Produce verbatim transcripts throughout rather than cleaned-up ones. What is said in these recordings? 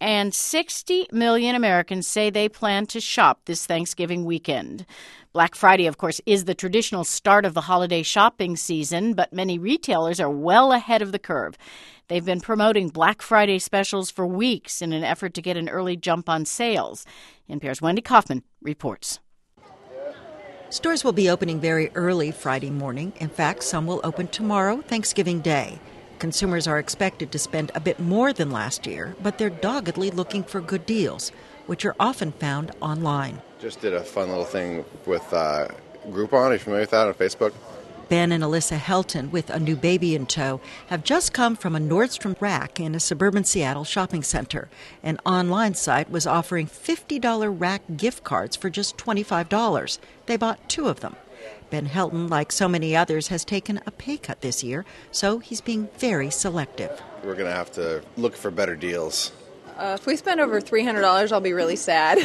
and sixty million Americans say they plan to shop this Thanksgiving weekend. Black Friday, of course, is the traditional start of the holiday shopping season, but many retailers are well ahead of the curve. They've been promoting Black Friday specials for weeks in an effort to get an early jump on sales. N P R's Wendy Kaufman reports. Stores will be opening very early Friday morning. In fact, some will open tomorrow, Thanksgiving Day. Consumers are expected to spend a bit more than last year, but they're doggedly looking for good deals, which are often found online. Just did a fun little thing with uh, Groupon. Are you familiar with that on Facebook? Ben and Alyssa Helton, with a new baby in tow, have just come from a Nordstrom rack in a suburban Seattle shopping center. An online site was offering fifty dollars rack gift cards for just twenty-five dollars. They bought two of them. Ben Helton, like so many others, has taken a pay cut this year, so he's being very selective. We're going to have to look for better deals. Uh, if we spend over three hundred dollars, I'll be really sad.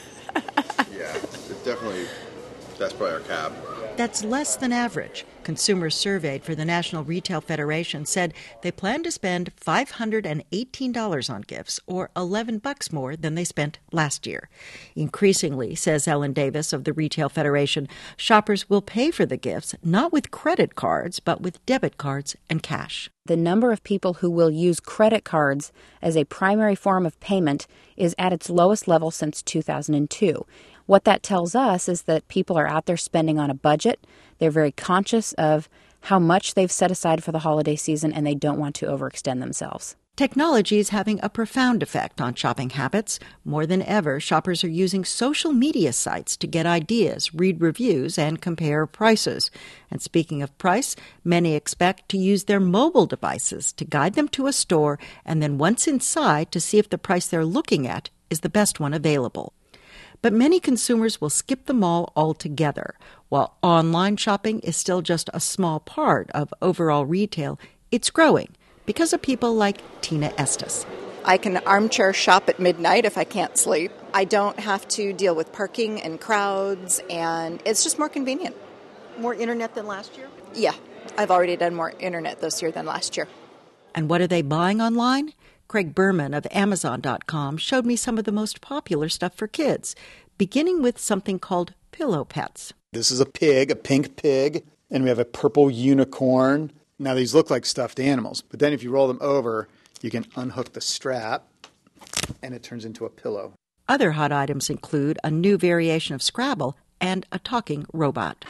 Yeah, it's definitely, that's probably our cap. That's less than average. Consumers surveyed for the National Retail Federation said they plan to spend five hundred eighteen dollars on gifts, or eleven bucks more than they spent last year. Increasingly, says Ellen Davis of the Retail Federation, shoppers will pay for the gifts not with credit cards, but with debit cards and cash. The number of people who will use credit cards as a primary form of payment is at its lowest level since two thousand two. What that tells us is that people are out there spending on a budget. They're very conscious of how much they've set aside for the holiday season, and they don't want to overextend themselves. Technology is having a profound effect on shopping habits. More than ever, shoppers are using social media sites to get ideas, read reviews, and compare prices. And speaking of price, many expect to use their mobile devices to guide them to a store, and then once inside to see if the price they're looking at is the best one available. But many consumers will skip the mall altogether. While online shopping is still just a small part of overall retail, it's growing because of people like Tina Estes. I can armchair shop at midnight if I can't sleep. I don't have to deal with parking and crowds, and it's just more convenient. More internet than last year? Yeah, I've already done more internet this year than last year. And what are they buying online? Craig Berman of Amazon dot com showed me some of the most popular stuff for kids, beginning with something called Pillow Pets. This is a pig, a pink pig, and we have a purple unicorn. Now, these look like stuffed animals, but then if you roll them over, you can unhook the strap, and it turns into a pillow. Other hot items include a new variation of Scrabble and a talking robot.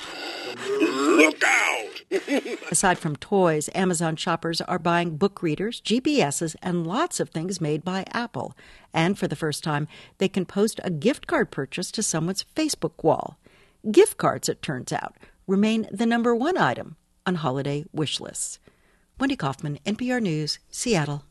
Look out! Aside from toys, Amazon shoppers are buying book readers, G P S's, and lots of things made by Apple. And for the first time, they can post a gift card purchase to someone's Facebook wall. Gift cards, it turns out, remain the number one item on holiday wish lists. Wendy Kaufman, N P R News, Seattle.